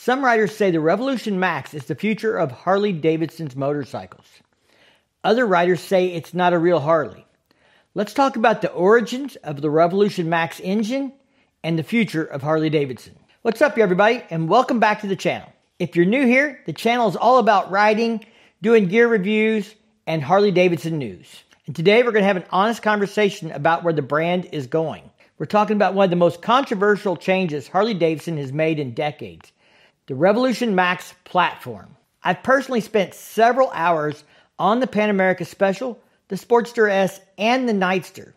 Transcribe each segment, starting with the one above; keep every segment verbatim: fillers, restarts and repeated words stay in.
Some riders say the Revolution Max is the future of Harley-Davidson's motorcycles. Other riders say it's not a real Harley. Let's talk about the origins of the Revolution Max engine and the future of Harley-Davidson. What's up, everybody, and welcome back to the channel. If you're new here, the channel is all about riding, doing gear reviews, and Harley-Davidson news. And today we're going to have an honest conversation about where the brand is going. We're talking about one of the most controversial changes Harley-Davidson has made in decades, the Revolution Max platform. I've personally spent several hours on the Pan America Special, the Sportster S, and the Nightster.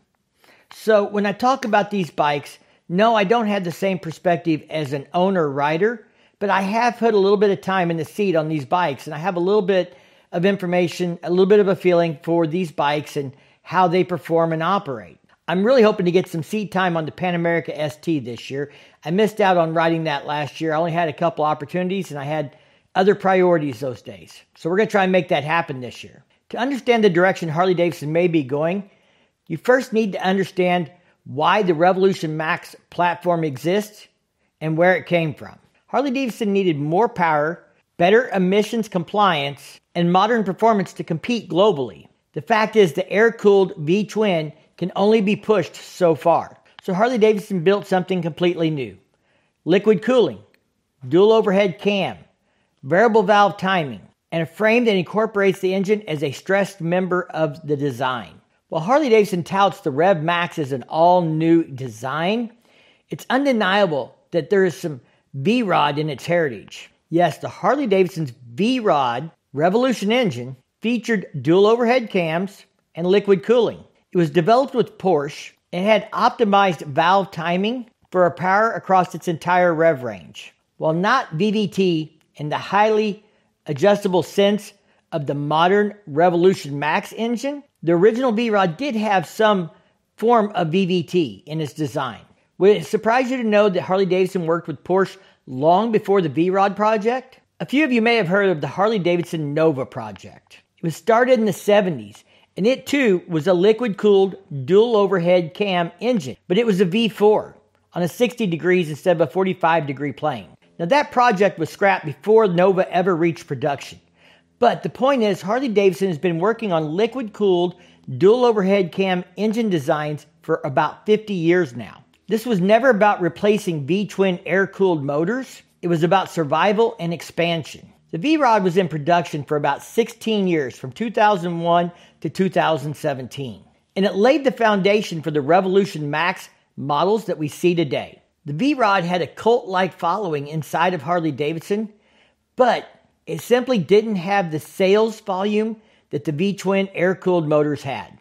So when I talk about these bikes, no, I don't have the same perspective as an owner-rider, but I have put a little bit of time in the seat on these bikes, and I have a little bit of information, a little bit of a feeling for these bikes and how they perform and operate. I'm really hoping to get some seat time on the Pan America S T this year. I missed out on riding that last year. I only had a couple opportunities and I had other priorities those days. So we're going to try and make that happen this year. To understand the direction Harley-Davidson may be going, you first need to understand why the Revolution Max platform exists and where it came from. Harley-Davidson needed more power, better emissions compliance, and modern performance to compete globally. The fact is the air-cooled V-twin can only be pushed so far. So Harley-Davidson built something completely new. Liquid cooling, dual overhead cam, variable valve timing, and a frame that incorporates the engine as a stressed member of the design. While Harley-Davidson touts the Rev Max as an all-new design, it's undeniable that there is some V-Rod in its heritage. Yes, the Harley-Davidson's V-Rod Revolution engine featured dual overhead cams and liquid cooling. It was developed with Porsche and had optimized valve timing for a power across its entire rev range. While not V V T in the highly adjustable sense of the modern Revolution Max engine, the original V-Rod did have some form of V V T in its design. Would it surprise you to know that Harley-Davidson worked with Porsche long before the V-Rod project? A few of you may have heard of the Harley-Davidson Nova project. It was started in the seventies, and it too was a liquid-cooled dual overhead cam engine, but it was a V four on a sixty degrees instead of a forty-five degree plane. Now that project was scrapped before Nova ever reached production. But the point is, Harley-Davidson has been working on liquid-cooled dual overhead cam engine designs for about fifty years now. This was never about replacing V-twin air-cooled motors. It was about survival and expansion. The V-Rod was in production for about sixteen years, from two thousand one to two thousand seventeen. And it laid the foundation for the Revolution Max models that we see today. The V-Rod had a cult-like following inside of Harley-Davidson, but it simply didn't have the sales volume that the V-twin air-cooled motors had.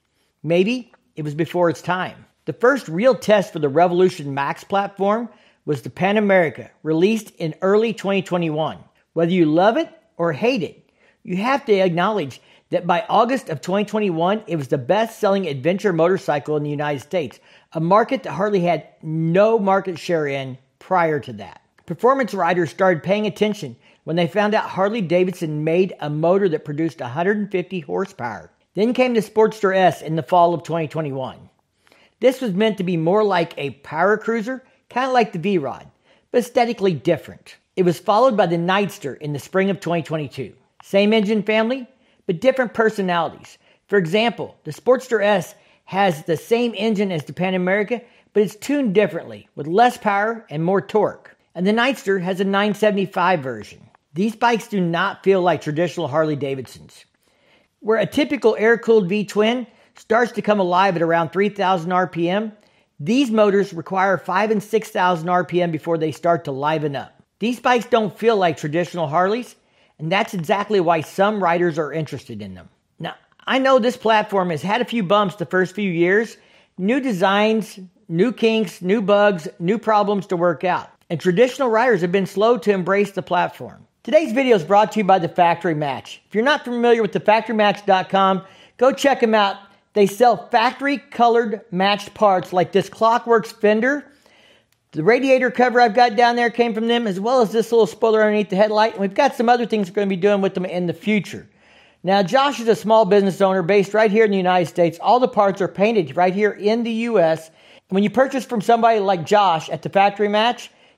Maybe it was before its time. The first real test for the Revolution Max platform was the Pan America, released in early twenty twenty-one. Whether you love it or hate it, you have to acknowledge that by August of twenty twenty-one, it was the best-selling adventure motorcycle in the United States, a market that Harley had no market share in prior to that. Performance riders started paying attention when they found out Harley-Davidson made a motor that produced one hundred fifty horsepower. Then came the Sportster S in the fall of twenty twenty-one. This was meant to be more like a power cruiser, kind of like the V-Rod, but aesthetically different. It was followed by the Nightster in the spring of twenty twenty-two. Same engine family, but different personalities. For example, the Sportster S has the same engine as the Pan America, but it's tuned differently, with less power and more torque. And the Nightster has a nine seventy-five version. These bikes do not feel like traditional Harley-Davidsons. Where a typical air-cooled V-twin starts to come alive at around three thousand R P M, these motors require five thousand and six thousand R P M before they start to liven up. These bikes don't feel like traditional Harleys, and that's exactly why some riders are interested in them. Now, I know this platform has had a few bumps the first few years, new designs, new kinks, new bugs, new problems to work out, and traditional riders have been slow to embrace the platform. Today's video is brought to you by The Factory Match. If you're not familiar with the factory match dot com, go check them out. They sell factory-colored matched parts like this Clockworks fender. The radiator cover I've got down there came from them, as well as this little spoiler underneath the headlight. And we've got some other things we're going to be doing with them in the future. Now, Josh is a small business owner based right here in the United States. All the parts are painted right here in the U S. And when you purchase from somebody like Josh at the Factory Match,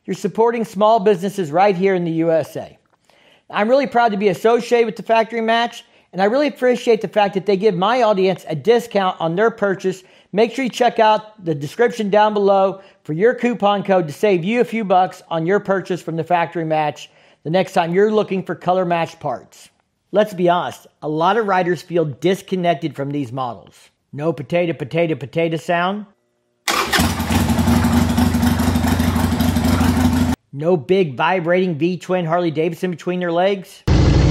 you're supporting small businesses right here in the U S A. I'm really proud to be associated with the Factory Match, and I really appreciate the fact that they give my audience a discount on their purchase. Make sure you check out the description down below for your coupon code to save you a few bucks on your purchase from the Factory Match the next time you're looking for color match parts. Let's be honest, a lot of riders feel disconnected from these models. No potato, potato, potato sound. No big vibrating V-twin Harley-Davidson between their legs.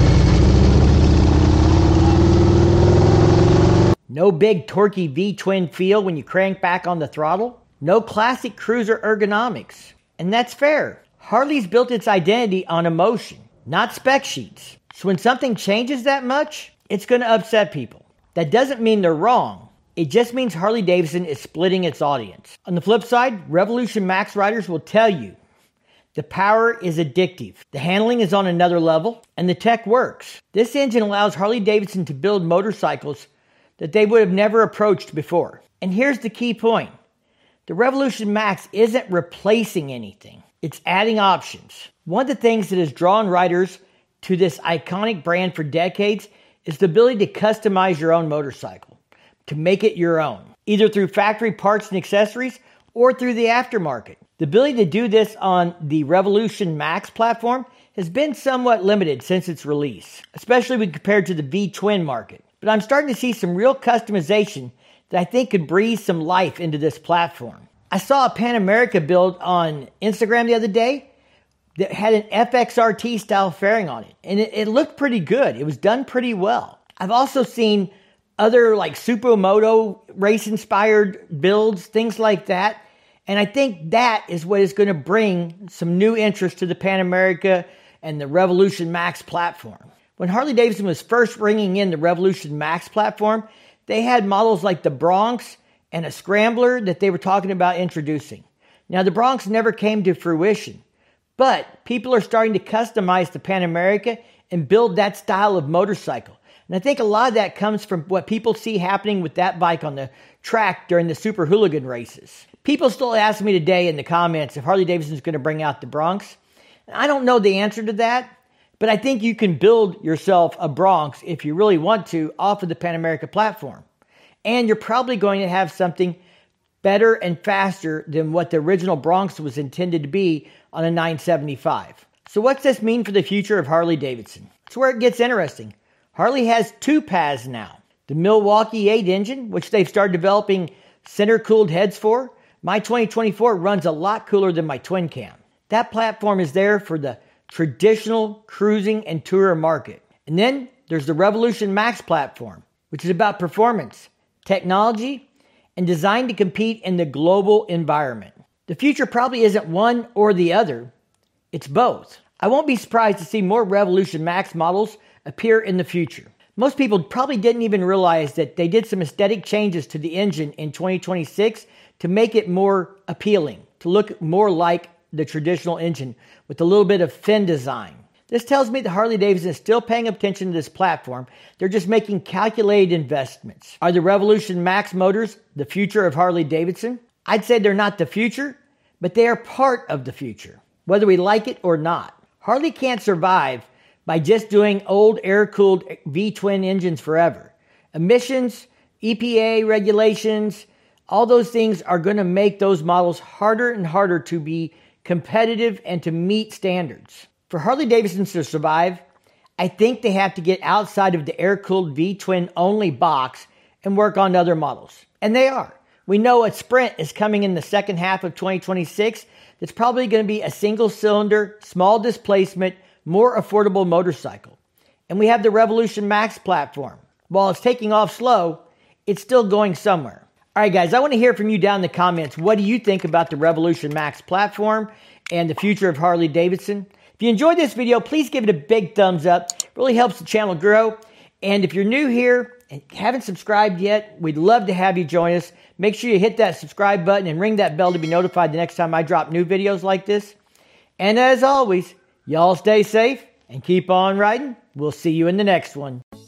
No big torquey V-twin feel when you crank back on the throttle. No classic cruiser ergonomics. And that's fair. Harley's built its identity on emotion, not spec sheets. So when something changes that much, it's going to upset people. That doesn't mean they're wrong. It just means Harley-Davidson is splitting its audience. On the flip side, Revolution Max riders will tell you the power is addictive, the handling is on another level, and the tech works. This engine allows Harley-Davidson to build motorcycles that they would have never approached before. And here's the key point. The Revolution Max isn't replacing anything. It's adding options. One of the things that has drawn riders to this iconic brand for decades is the ability to customize your own motorcycle, to make it your own, either through factory parts and accessories or through the aftermarket. The ability to do this on the Revolution Max platform has been somewhat limited since its release, especially when compared to the V-twin market. But I'm starting to see some real customization that I think could breathe some life into this platform. I saw a Pan America build on Instagram the other day that had an F X R T style fairing on it, and it, it looked pretty good. It was done pretty well. I've also seen other like Supermoto race inspired builds, things like that. And I think that is what is going to bring some new interest to the Pan America and the Revolution Max platform. When Harley-Davidson was first bringing in the Revolution Max platform, they had models like the Bronx and a Scrambler that they were talking about introducing. Now, the Bronx never came to fruition, but people are starting to customize the Pan America and build that style of motorcycle. And I think a lot of that comes from what people see happening with that bike on the track during the Super Hooligan races. People still ask me today in the comments if Harley-Davidson is going to bring out the Bronx. I don't know the answer to that, but I think you can build yourself a Bronx if you really want to off of the Pan America platform. And you're probably going to have something better and faster than what the original Bronx was intended to be on a nine seventy-five. So what's this mean for the future of Harley-Davidson? It's where it gets interesting. Harley has two paths now. The Milwaukee eight engine, which they've started developing center-cooled heads for. My twenty twenty-four runs a lot cooler than my twin cam. That platform is there for the traditional cruising and tourer market. And then there's the Revolution Max platform, which is about performance, technology, and designed to compete in the global environment. The future probably isn't one or the other. It's both. I won't be surprised to see more Revolution Max models appear in the future. Most people probably didn't even realize that they did some aesthetic changes to the engine in twenty twenty-six to make it more appealing, to look more like the traditional engine with a little bit of fin design. This tells me that Harley-Davidson is still paying attention to this platform. They're just making calculated investments. Are the Revolution Max motors the future of Harley-Davidson? I'd say they're not the future, but they are part of the future, whether we like it or not. Harley can't survive by just doing old air-cooled V-twin engines forever. Emissions, E P A regulations, all those things are going to make those models harder and harder to be competitive and to meet standards. For Harley-Davidson to survive, I think they have to get outside of the air-cooled V-twin only box and work on other models. And they are. We know a Sprint is coming in the second half of twenty twenty-six. That's probably going to be a single-cylinder, small displacement, more affordable motorcycle. And we have the Revolution Max platform. While it's taking off slow, it's still going somewhere. All right, guys, I want to hear from you down in the comments. What do you think about the Revolution Max platform and the future of Harley-Davidson? If you enjoyed this video, please give it a big thumbs up. It really helps the channel grow. And if you're new here and haven't subscribed yet, we'd love to have you join us. Make sure you hit that subscribe button and ring that bell to be notified the next time I drop new videos like this. And as always, y'all stay safe and keep on riding. We'll see you in the next one.